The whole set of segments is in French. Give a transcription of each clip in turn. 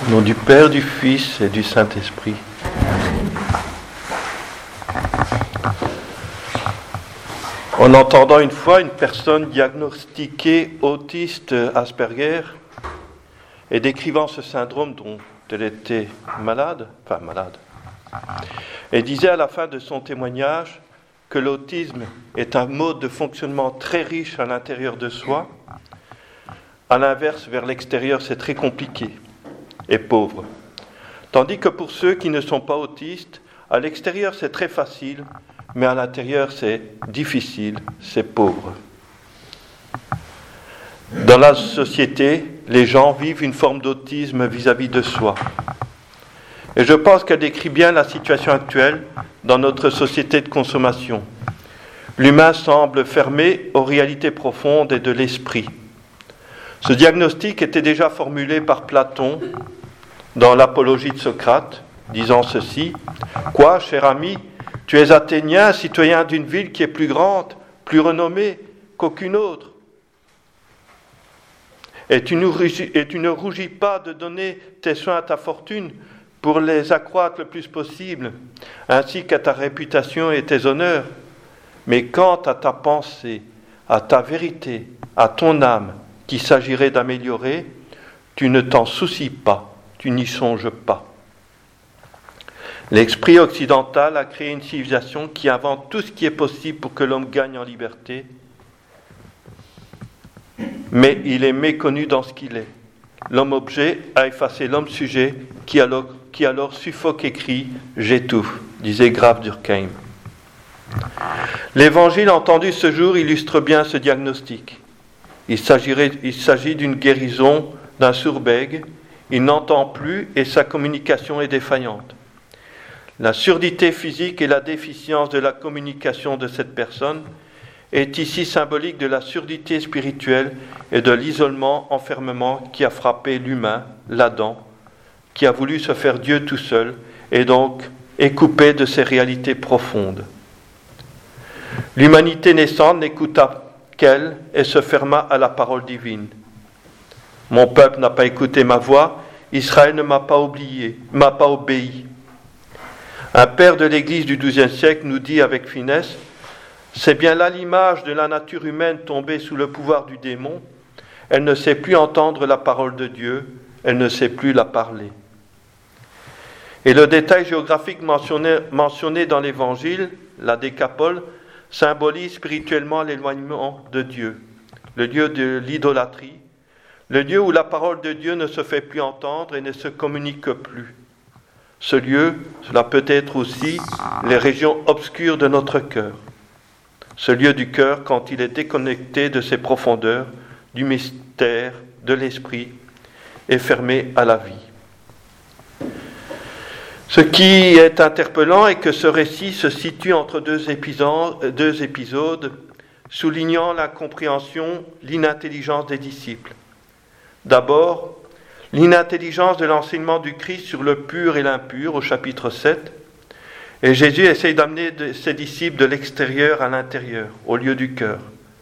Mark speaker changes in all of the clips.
Speaker 1: Au nom du Père, du Fils et du Saint-Esprit. En entendant une fois une personne diagnostiquée autiste Asperger et décrivant ce syndrome dont elle était malade, et disait à la fin de son témoignage que l'autisme est un mode de fonctionnement très riche à l'intérieur de soi. À l'inverse, vers l'extérieur, c'est très compliqué et pauvre. Tandis que pour ceux qui ne sont pas autistes, à l'extérieur, c'est très facile, mais à l'intérieur, c'est difficile, c'est pauvre. Dans la société, les gens vivent une forme d'autisme vis-à-vis de soi. Et je pense qu'elle décrit bien la situation actuelle dans notre société de consommation. L'humain semble fermé aux réalités profondes et de l'esprit. Ce diagnostic était déjà formulé par Platon dans l'Apologie de Socrate, disant ceci : « Quoi, cher ami, tu es athénien, citoyen d'une ville qui est plus grande, plus renommée qu'aucune autre. Et tu ne rougis pas de donner tes soins à ta fortune pour les accroître le plus possible, ainsi qu'à ta réputation et tes honneurs. Mais quant à ta pensée, à ta vérité, à ton âme, qu'il s'agirait d'améliorer, tu ne t'en soucies pas, tu n'y songes pas. » L'esprit occidental a créé une civilisation qui invente tout ce qui est possible pour que l'homme gagne en liberté, mais il est méconnu dans ce qu'il est. L'homme-objet a effacé l'homme-sujet qui alors suffoque et crie « J'étouffe », disait Graf Durkheim. L'évangile entendu ce jour illustre bien ce diagnostic. Il s'agit d'une guérison d'un sourd-bègue. Il n'entend plus et sa communication est défaillante. La surdité physique et la déficience de la communication de cette personne est ici symbolique de la surdité spirituelle et de l'isolement, enfermement qui a frappé l'humain, l'Adam, qui a voulu se faire Dieu tout seul et donc est coupé de ses réalités profondes. L'humanité naissante n'écouta qu'elle et se ferma à la parole divine. Mon peuple n'a pas écouté ma voix, Israël ne m'a pas obéi. Un père de l'Église du XIIe siècle nous dit avec finesse : c'est bien là l'image de la nature humaine tombée sous le pouvoir du démon. Elle ne sait plus entendre la parole de Dieu, elle ne sait plus la parler. Et le détail géographique mentionné dans l'Évangile, la décapole, symbolise spirituellement l'éloignement de Dieu, le lieu de l'idolâtrie, le lieu où la parole de Dieu ne se fait plus entendre et ne se communique plus. Ce lieu, cela peut être aussi les régions obscures de notre cœur. Ce lieu du cœur quand il est déconnecté de ses profondeurs, du mystère, de l'esprit, et fermé à la vie. Ce qui est interpellant est que ce récit se situe entre deux épisodes, soulignant l'incompréhension, l'inintelligence des disciples. D'abord, l'inintelligence de l'enseignement du Christ sur le pur et l'impur au chapitre 7. Et Jésus essaye d'amener ses disciples de l'extérieur à l'intérieur, au lieu du cœur.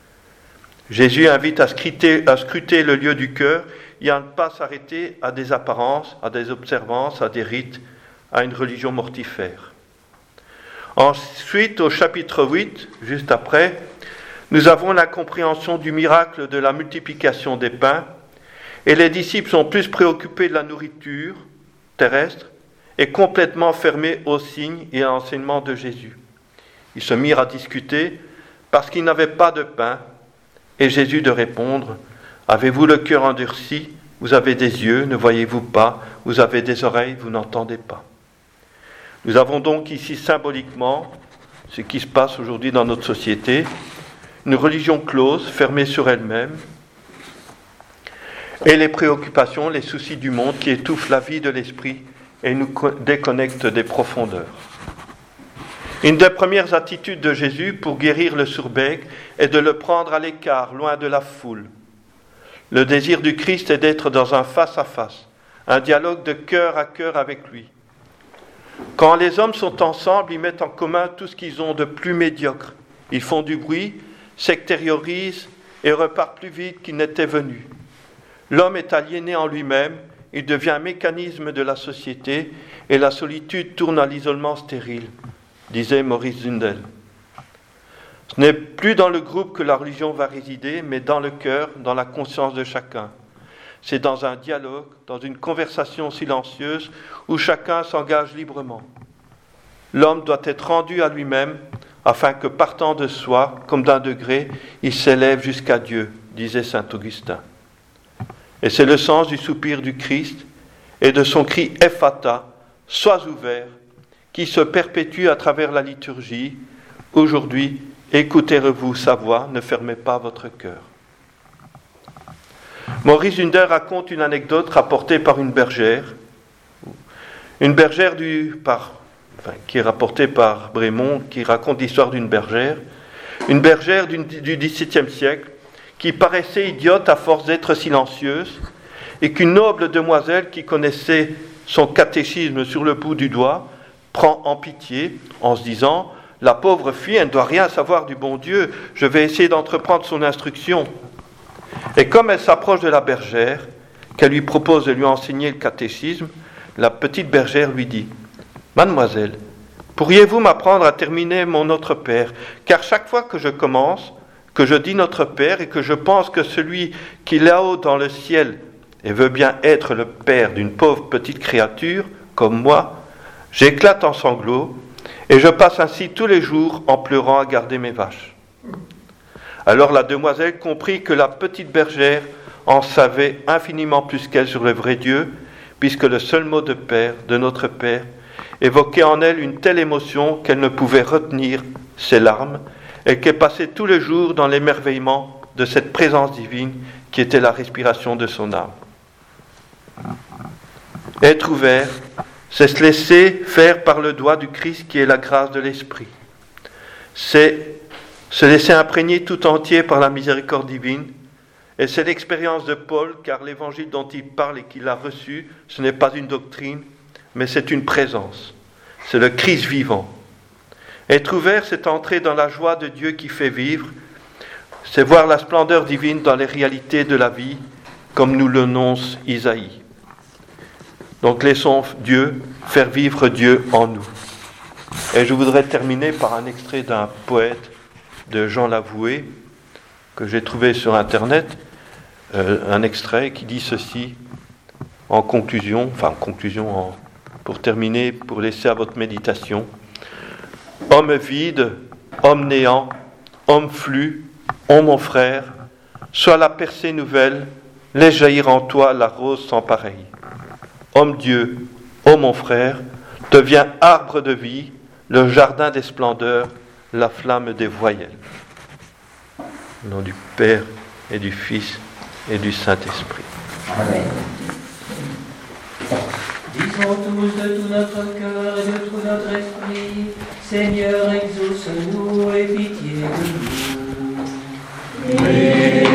Speaker 1: Jésus invite à scruter le lieu du cœur et à ne pas s'arrêter à des apparences, à des observances, à des rites, à une religion mortifère. Ensuite, au chapitre 8, juste après, nous avons la compréhension du miracle de la multiplication des pains, et les disciples sont plus préoccupés de la nourriture terrestre et complètement fermés aux signes et à l'enseignement de Jésus. Ils se mirent à discuter parce qu'ils n'avaient pas de pain, et Jésus de répondre : « Avez-vous le cœur endurci ? Vous avez des yeux, ne voyez-vous pas ? Vous avez des oreilles, vous n'entendez pas ?» Nous avons donc ici symboliquement ce qui se passe aujourd'hui dans notre société, une religion close, fermée sur elle-même, et les préoccupations, les soucis du monde qui étouffent la vie de l'esprit et nous déconnectent des profondeurs. Une des premières attitudes de Jésus pour guérir le sourd-bègue est de le prendre à l'écart, loin de la foule. Le désir du Christ est d'être dans un face-à-face, un dialogue de cœur à cœur avec lui. Quand les hommes sont ensemble, ils mettent en commun tout ce qu'ils ont de plus médiocre. Ils font du bruit, s'extériorisent et repartent plus vite qu'ils n'étaient venus. L'homme est aliéné en lui-même il devient un mécanisme de la société et la solitude tourne à l'isolement stérile, disait Maurice Zundel. Ce n'est plus dans le groupe que la religion va résider, mais dans le cœur, dans la conscience de chacun. C'est dans un dialogue, dans une conversation silencieuse où chacun s'engage librement. L'homme doit être rendu à lui-même afin que, partant de soi, comme d'un degré, il s'élève jusqu'à Dieu, disait saint Augustin. Et c'est le sens du soupir du Christ et de son cri « Ephata », « Sois ouvert », qui se perpétue à travers la liturgie. Aujourd'hui, écoutez-vous sa voix, ne fermez pas votre cœur. Maurice Zundel raconte une anecdote rapportée par une bergère qui est rapportée par Brémond, qui raconte l'histoire d'une bergère du XVIIe siècle, qui paraissait idiote à force d'être silencieuse, et qu'une noble demoiselle qui connaissait son catéchisme sur le bout du doigt prend en pitié en se disant « La pauvre fille, elle ne doit rien savoir du bon Dieu, je vais essayer d'entreprendre son instruction. » Et comme elle s'approche de la bergère, qu'elle lui propose de lui enseigner le catéchisme, la petite bergère lui dit « Mademoiselle, pourriez-vous m'apprendre à terminer mon Notre Père, car chaque fois que je commence, que je dis Notre Père et que je pense que celui qui est là-haut dans le ciel et veut bien être le père d'une pauvre petite créature comme moi, j'éclate en sanglots et je passe ainsi tous les jours en pleurant à garder mes vaches. » Alors la demoiselle comprit que la petite bergère en savait infiniment plus qu'elle sur le vrai Dieu, puisque le seul mot de Père, de notre Père, évoquait en elle une telle émotion qu'elle ne pouvait retenir ses larmes et qu'elle passait tous les jours dans l'émerveillement de cette présence divine qui était la respiration de son âme. Être ouvert, c'est se laisser faire par le doigt du Christ qui est la grâce de l'Esprit. C'est se laisser imprégner tout entier par la miséricorde divine. Et c'est l'expérience de Paul, car l'évangile dont il parle et qu'il a reçu, ce n'est pas une doctrine, mais c'est une présence. C'est le Christ vivant. Être ouvert, c'est entrer dans la joie de Dieu qui fait vivre. C'est voir la splendeur divine dans les réalités de la vie, comme nous l'annonce Isaïe. Donc laissons Dieu faire vivre Dieu en nous. Et je voudrais terminer par un extrait d'un poète de Jean Lavoué, que j'ai trouvé sur Internet, un extrait qui dit ceci, pour terminer, pour laisser à votre méditation. Homme vide, homme néant, homme flux, ô mon frère, sois la percée nouvelle, laisse jaillir en toi la rose sans pareil. Homme Dieu, ô mon frère, deviens arbre de vie, le jardin des splendeurs, la flamme des voyelles. Au nom du Père et du Fils et du Saint-Esprit.
Speaker 2: Amen. Disons tous de tout notre cœur et de tout notre esprit, Seigneur, exauce-nous et pitié de nous.